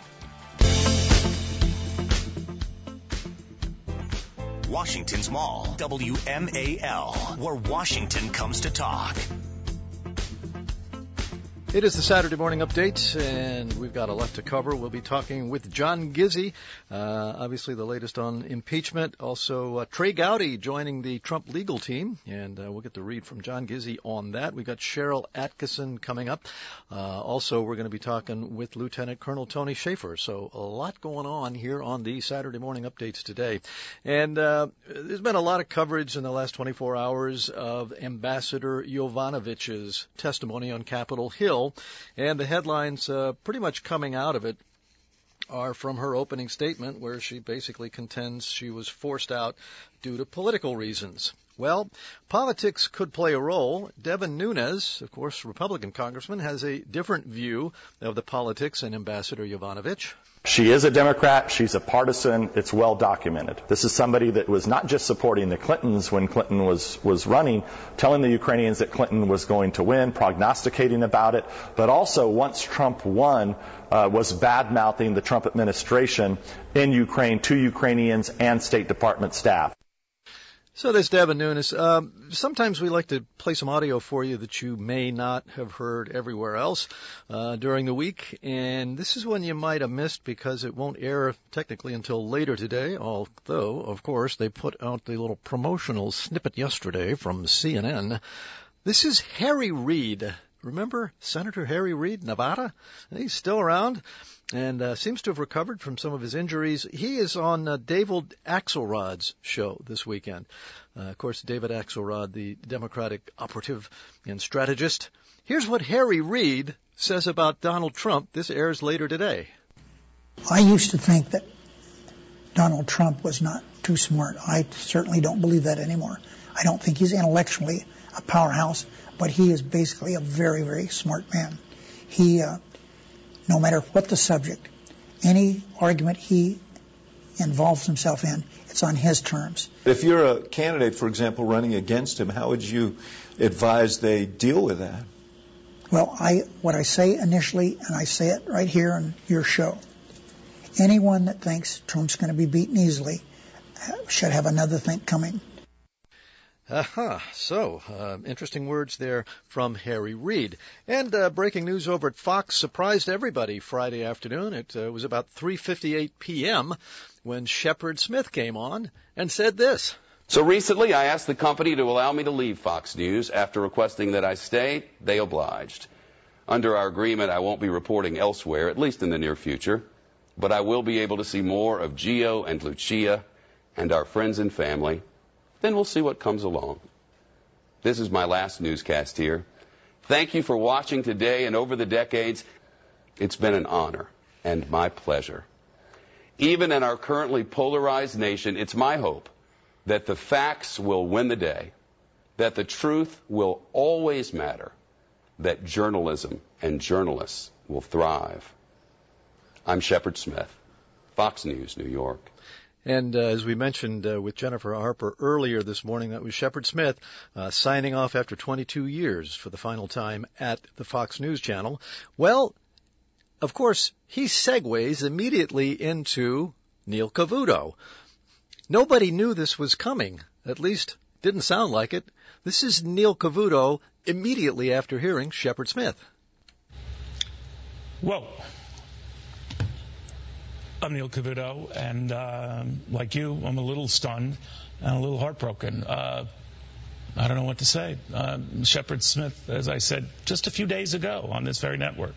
Washington's Mall, W M A L, where Washington comes to talk. It is the Saturday morning update, and we've got a lot to cover. We'll be talking with John Gizzi, uh, obviously the latest on impeachment. Also, uh, Trey Gowdy joining the Trump legal team, and uh, we'll get to read from John Gizzi on that. We've got Cheryl Atkinson coming up. Uh, also, we're going to be talking with Lieutenant Colonel Tony Schaefer. So a lot going on here on the Saturday morning updates today. And uh, there's been a lot of coverage in the last twenty-four hours of Ambassador Yovanovitch's testimony on Capitol Hill. And the headlines uh, pretty much coming out of it are from her opening statement, where she basically contends she was forced out due to political reasons. Well, politics could play a role. Devin Nunes, of course, Republican congressman, has a different view of the politics in Ambassador Yovanovitch. She is a Democrat. She's a partisan. It's well documented. This is somebody that was not just supporting the Clintons when Clinton was, was running, telling the Ukrainians that Clinton was going to win, prognosticating about it, but also once Trump won, uh, was bad-mouthing the Trump administration in Ukraine to Ukrainians and State Department staff. So there's Devin Nunes. Um, sometimes we like to play some audio for you that you may not have heard everywhere else uh, during the week. And this is one you might have missed because it won't air technically until later today, although, of course, they put out the little promotional snippet yesterday from C N N. This is Harry Reid. Remember Senator Harry Reid, Nevada? He's still around and uh, seems to have recovered from some of his injuries. He is on uh, David Axelrod's show this weekend. Uh, of course, David Axelrod, the Democratic operative and strategist. Here's what Harry Reid says about Donald Trump. This airs later today. I used to think that Donald Trump was not too smart. I certainly don't believe that anymore. I don't think he's intellectually a powerhouse, but he is basically a very, very smart man. He, uh, no matter what the subject, any argument he involves himself in, it's on his terms. If you're a candidate, for example, running against him, how would you advise they deal with that? Well, I what I say initially, and I say it right here on your show, anyone that thinks Trump's going to be beaten easily should have another think coming. Aha, uh-huh. So, uh, interesting words there from Harry Reid. And uh, breaking news over at Fox surprised everybody Friday afternoon. It uh, was about three fifty-eight p.m. when Shepard Smith came on and said this. So recently I asked the company to allow me to leave Fox News. After requesting that I stay, they obliged. Under our agreement, I won't be reporting elsewhere, at least in the near future. but I will be able to see more of Gio and Lucia and our friends and family. Then we'll see what comes along. This is my last newscast here. Thank you for watching today and over the decades. It's been an honor and my pleasure. Even in our currently polarized nation, it's my hope that the facts will win the day, that the truth will always matter, that journalism and journalists will thrive. I'm Shepard Smith, Fox News, New York. And uh, as we mentioned uh, with Jennifer Harper earlier this morning, that was Shepard Smith uh, signing off after twenty-two years for the final time at the Fox News Channel. Well, of course, he segues immediately into Neil Cavuto. Nobody knew this was coming, at least didn't sound like it. This is Neil Cavuto immediately after hearing Shepard Smith. Whoa. I'm Neil Cavuto, and uh, like you, I'm a little stunned and a little heartbroken. Uh, I don't know what to say. Uh, Shepard Smith, as I said just a few days ago on this very network,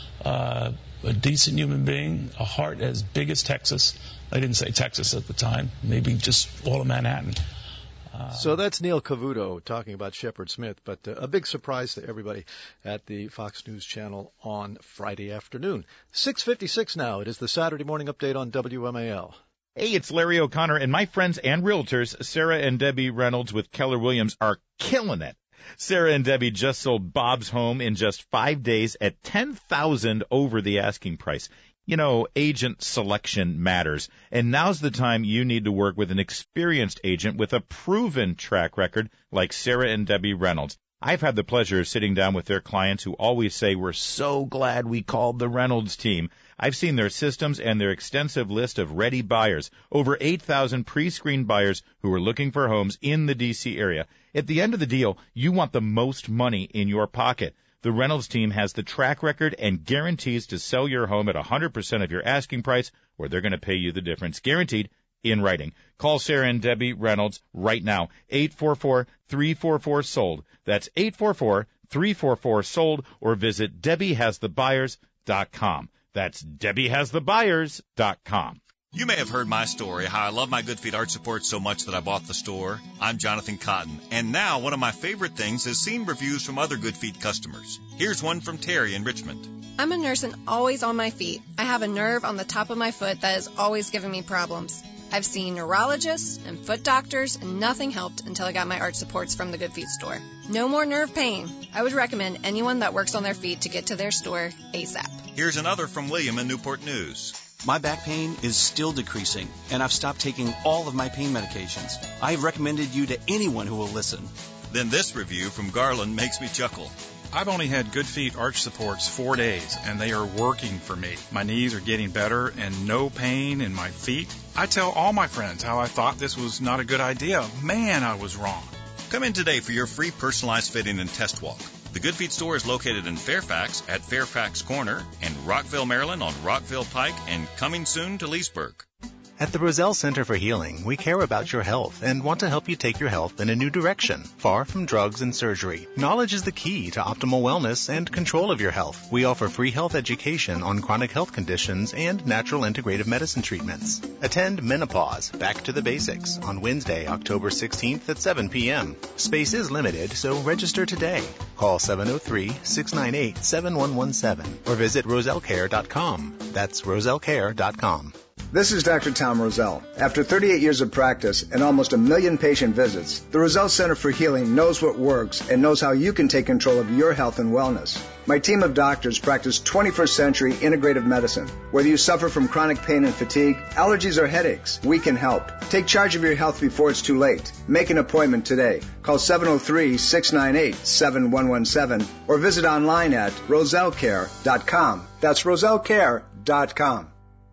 uh, a decent human being, a heart as big as Texas. I didn't say Texas at the time, maybe just all of Manhattan. Uh, so that's Neil Cavuto talking about Shepard Smith, but uh, a big surprise to everybody at the Fox News Channel on Friday afternoon. six fifty-six now. It is the Saturday morning update on W M A L. Hey, it's Larry O'Connor, and my friends and realtors, Sarah and Debbie Reynolds with Keller Williams, are killing it. Sarah and Debbie just sold Bob's home in just five days at ten thousand dollars over the asking price. You know, agent selection matters, and now's the time you need to work with an experienced agent with a proven track record like Sarah and Debbie Reynolds. I've had the pleasure of sitting down with their clients who always say, we're so glad we called the Reynolds team. I've seen their systems and their extensive list of ready buyers, over eight thousand pre-screened buyers who are looking for homes in the D C area. At the end of the deal, you want the most money in your pocket. The Reynolds team has the track record and guarantees to sell your home at one hundred percent of your asking price, or they're going to pay you the difference, guaranteed in writing. Call Sarah and Debbie Reynolds right now, eight four four, three four four, sold. That's eight four four, three four four, sold, or visit Debbie Has The Buyers dot com. That's Debbie Has The Buyers dot com. You may have heard my story, how I love my Good Feet Arch Support so much that I bought the store. I'm Jonathan Cotton, and now one of my favorite things is seeing reviews from other Good Feet customers. Here's one from Terry in Richmond. I'm a nurse and always on my feet. I have a nerve on the top of my foot that is always giving me problems. I've seen neurologists and foot doctors, and nothing helped until I got my arch supports from the Good Feet store. No more nerve pain. I would recommend anyone that works on their feet to get to their store ASAP. Here's another from William in Newport News. My back pain is still decreasing, and I've stopped taking all of my pain medications. I have recommended you to anyone who will listen. Then this review from Garland makes me chuckle. I've only had Good Feet Arch Supports four days, and they are working for me. My knees are getting better and no pain in my feet. I tell all my friends how I thought this was not a good idea. Man, I was wrong. Come in today for your free personalized fitting and test walk. The Good Feet store is located in Fairfax at Fairfax Corner and Rockville, Maryland on Rockville Pike, and coming soon to Leesburg. At the Roselle Center for Healing, we care about your health and want to help you take your health in a new direction, far from drugs and surgery. Knowledge is the key to optimal wellness and control of your health. We offer free health education on chronic health conditions and natural integrative medicine treatments. Attend Menopause, Back to the Basics, on Wednesday, October sixteenth at seven p.m. Space is limited, so register today. Call seven oh three, six nine eight, seven one one seven or visit roselle care dot com. That's roselle care dot com. This is Doctor Tom Roselle. After thirty-eight years of practice and almost a million patient visits, the Roselle Center for Healing knows what works and knows how you can take control of your health and wellness. My team of doctors practice twenty-first century integrative medicine. Whether you suffer from chronic pain and fatigue, allergies or headaches, we can help. Take charge of your health before it's too late. Make an appointment today. Call seven oh three, six nine eight, seven one one seven or visit online at roselle care dot com. That's roselle care dot com.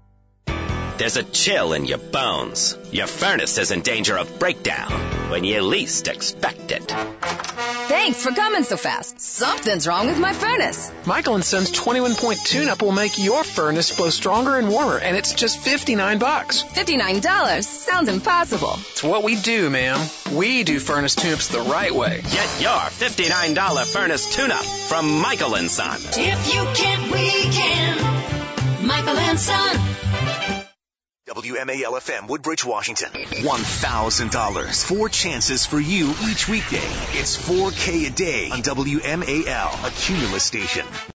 There's a chill in your bones. Your furnace is in danger of breakdown when you least expect it. Thanks for coming so fast. Something's wrong with my furnace. Michael and Son's twenty-one point tune-up will make your furnace blow stronger and warmer, and it's just fifty-nine bucks. fifty-nine dollars? Sounds impossible. It's what we do, ma'am. We do furnace tune-ups the right way. Get your fifty-nine dollars furnace tune-up from Michael and Son. If you can't, we can. Michael and Son. W M A L F M, Woodbridge, Washington. one thousand dollars. Four chances for you each weekday. It's four K a day on W M A L, a Cumulus station.